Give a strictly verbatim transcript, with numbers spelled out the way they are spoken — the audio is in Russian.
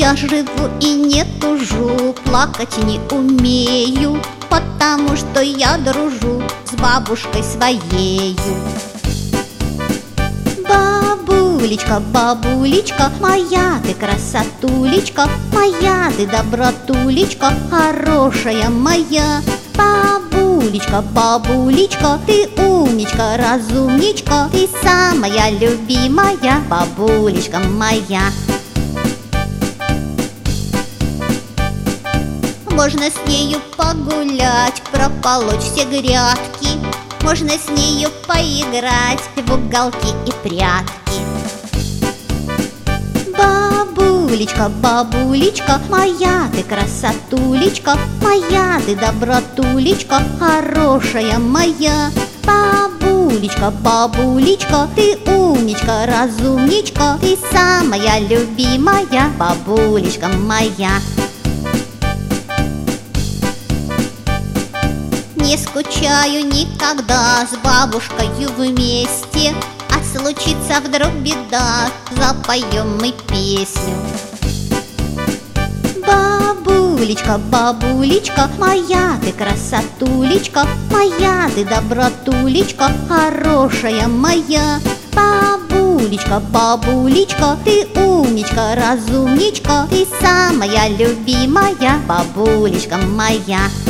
я живу и не тужу, плакать не умею, потому что я дружу с бабушкой своею. Бабулечка, бабулечка, моя ты красотулечка, моя ты добротулечка, хорошая моя. Бабулечка, бабулечка, ты умничка, разумничка, ты самая любимая, бабулечка моя. Можно с нею погулять, прополоть все грядки, можно с нею поиграть в уголки и прятки. Бабулечка, бабулечка, моя ты красотулечка, моя ты добротулечка, хорошая моя. Бабулечка, бабулечка, ты умничка, разумничка, ты самая любимая, бабулечка моя. Не скучаю никогда с бабушкою вместе, а случится вдруг беда, запоем мы песню. Бабулечка, бабулечка, моя ты красотулечка, моя ты добротулечка, хорошая моя. Бабулечка, бабулечка, ты умничка, разумничка, ты самая любимая, бабулечка моя.